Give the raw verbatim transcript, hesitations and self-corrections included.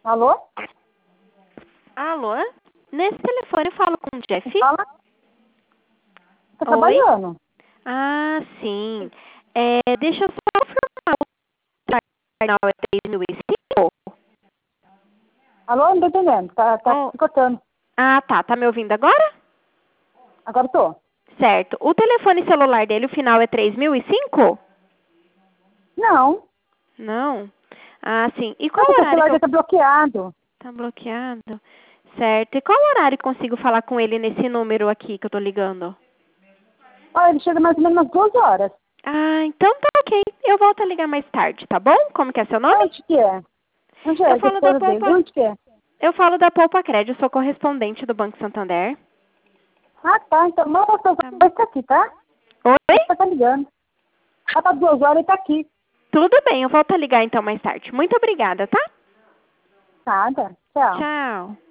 Alô? Alô? Nesse telefone eu falo com o Jeff? Fala. Tá Oi? trabalhando. Ah, sim. É, deixa eu só confirmar o canal é três mil e cinco? Alô? Não tô entendendo. Tá, tá Oh. picotando. Ah, tá. Tá me ouvindo agora? Agora tô. Certo. O telefone celular dele, o final é três mil e cinco? Não. Não. Ah, sim. E Não, qual porque o horário celular que eu... dele tá bloqueado. Tá bloqueado. Certo. E qual horário consigo falar com ele nesse número aqui que eu tô ligando? Olha, ele chega mais ou menos umas duas horas. Ah, então tá ok. Eu volto a ligar mais tarde, tá bom? Como que é seu nome? Onde que é? Onde é? Eu A falo da esposa dele. Poupa... Onde que é? Eu falo da Poupa Crédito, sou correspondente do Banco Santander. Ah, tá. Então, não, o seu Tá. vai estar aqui, tá? Oi? Ele tá ligando. Ah, tá duas horas e tá aqui. Tudo bem, eu volto a ligar então mais tarde. Muito obrigada, tá? Nada. Tchau. Tchau.